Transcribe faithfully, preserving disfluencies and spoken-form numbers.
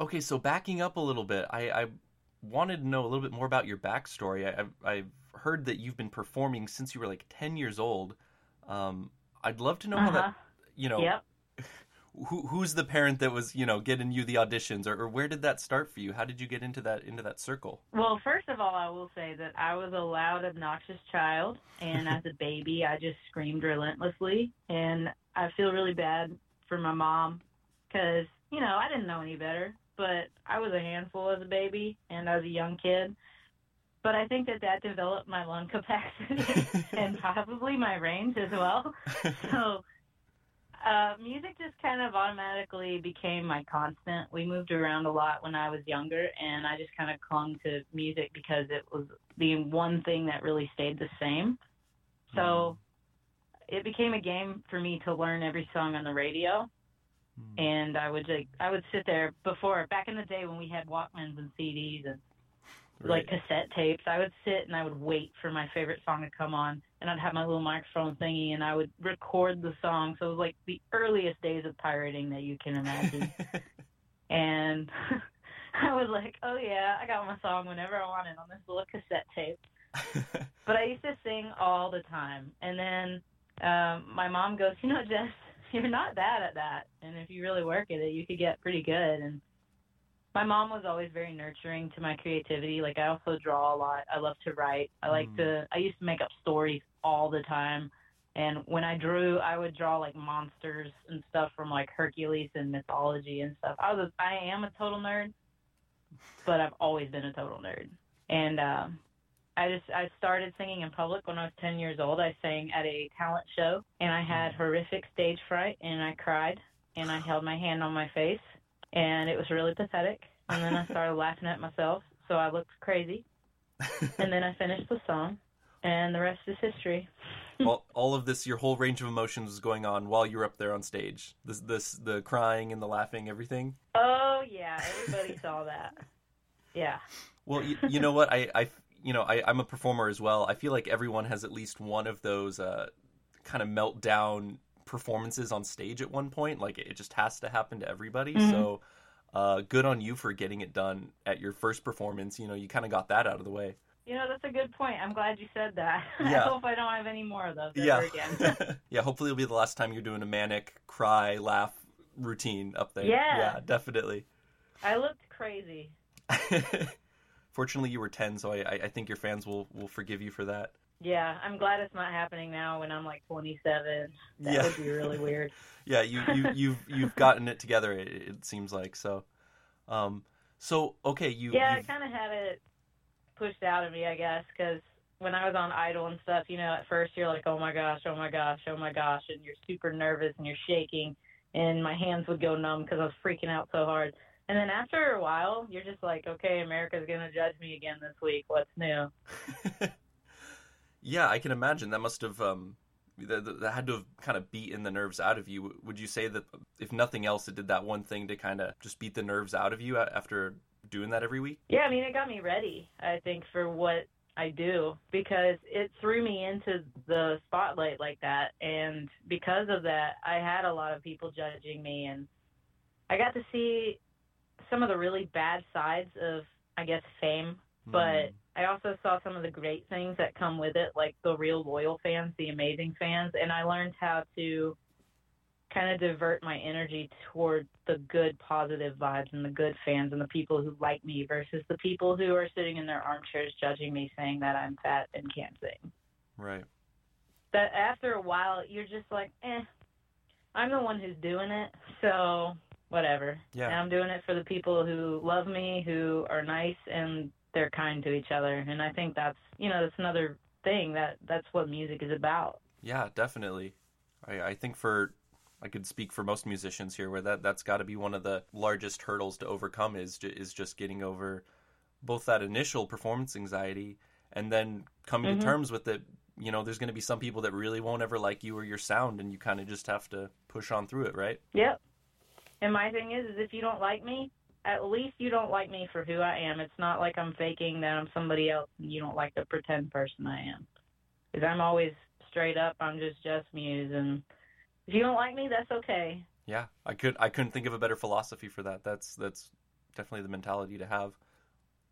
Okay, so backing up a little bit, I, I wanted to know a little bit more about your backstory. I, I've, I've heard that you've been performing since you were like ten years old. Um, I'd love to know how that, Uh-huh. you know, Yep. who who's the parent that was, you know, getting you the auditions, or, or where did that start for you? How did you get into that into that circle? Well, first of all, I will say that I was a loud, obnoxious child, and as a baby, I just screamed relentlessly, and I feel really bad for my mom because, you know, I didn't know any better, but I was a handful as a baby and as a young kid. But I think that that developed my lung capacity and probably my range as well. So Uh, music just kind of automatically became my constant. We moved around a lot when I was younger, and I just kind of clung to music because it was the one thing that really stayed the same. So it became a game for me to learn every song on the radio, Mm. and I would like I would sit there before back in the day when we had Walkmans and C Ds and like Right. cassette tapes. I would sit and I would wait for my favorite song to come on, and I'd have my little microphone thingy, and I would record the song. So it was like the earliest days of pirating that you can imagine. And I was like, oh yeah, I got my song whenever I wanted on this little cassette tape. But I used to sing all the time. And then um, my mom goes, you know, Jess, you're not bad at that. And if you really work at it, you could get pretty good. And my mom was always very nurturing to my creativity. Like, I also draw a lot. I love to write. I like Mm. to, I used to make up stories all the time. And when I drew, I would draw like monsters and stuff from like Hercules and mythology and stuff. I was, a, I am a total nerd, but I've always been a total nerd. And um, I just, I started singing in public when I was ten years old. I sang at a talent show, and I had horrific stage fright, and I cried, and I held my hand on my face. And it was really pathetic. And then I started laughing at myself, so I looked crazy. And then I finished the song, and the rest is history. all, all of this, your whole range of emotions was going on while you were up there on stage. This, this, the crying and the laughing, everything. Oh, yeah, everybody saw that. Yeah. Well, you, you know what? I, I, you know, I, I'm a performer as well. I feel like everyone has at least one of those uh, kind of meltdown performances on stage at one point. Like, it just has to happen to everybody. Mm-hmm. So uh, good on you for getting it done at your first performance. You know, you kind of got that out of the way. You know, that's a good point. I'm glad you said that. Yeah. I hope I don't have any more of those Yeah. ever again. Yeah, hopefully it'll be the last time you're doing a manic cry, laugh routine up there. Yeah. Yeah, definitely. I looked crazy. Fortunately, you were ten, so I, I think your fans will, will forgive you for that. Yeah, I'm glad it's not happening now when I'm like twenty-seven. That Yeah. would be really weird. Yeah, you, you, you've you've gotten it together, it, it seems like. So, um, so okay, you... Yeah, I you've- kind of had it pushed out of me, I guess, because when I was on Idol and stuff, you know, at first you're like, oh my gosh, oh my gosh, oh my gosh, and you're super nervous and you're shaking, and my hands would go numb because I was freaking out so hard. And then after a while, you're just like, okay, America's going to judge me again this week. What's new? Yeah, I can imagine. That must have... Um... That, that had to have kind of beaten the nerves out of you. Would you say that, if nothing else, it did that one thing to kind of just beat the nerves out of you after doing that every week? Yeah, I mean, it got me ready, I think, for what I do, because it threw me into the spotlight like that. And because of that, I had a lot of people judging me, and I got to see some of the really bad sides of, I guess, fame. But I also saw some of the great things that come with it, like the real loyal fans, the amazing fans, and I learned how to kind of divert my energy toward the good, positive vibes and the good fans and the people who like me versus the people who are sitting in their armchairs judging me, saying that I'm fat and can't sing. Right. That after a while, you're just like, eh, I'm the one who's doing it, so whatever. Yeah. And I'm doing it for the people who love me, who are nice, and they're kind to each other. And I think that's, you know, that's another thing, that that's what music is about. Yeah, definitely. I, I think for, I could speak for most musicians here, where that, that's got to be one of the largest hurdles to overcome is, ju- is just getting over both that initial performance anxiety and then coming Mm-hmm. to terms with it. You know, there's going to be some people that really won't ever like you or your sound, and you kind of just have to push on through it, right? Yep. And my thing is, is if you don't like me, at least you don't like me for who I am. It's not like I'm faking that I'm somebody else and you don't like the pretend person I am. Because I'm always straight up, I'm just Jess Muse. And if you don't like me, that's okay. Yeah, I could I couldn't think of a better philosophy for that. That's that's definitely the mentality to have.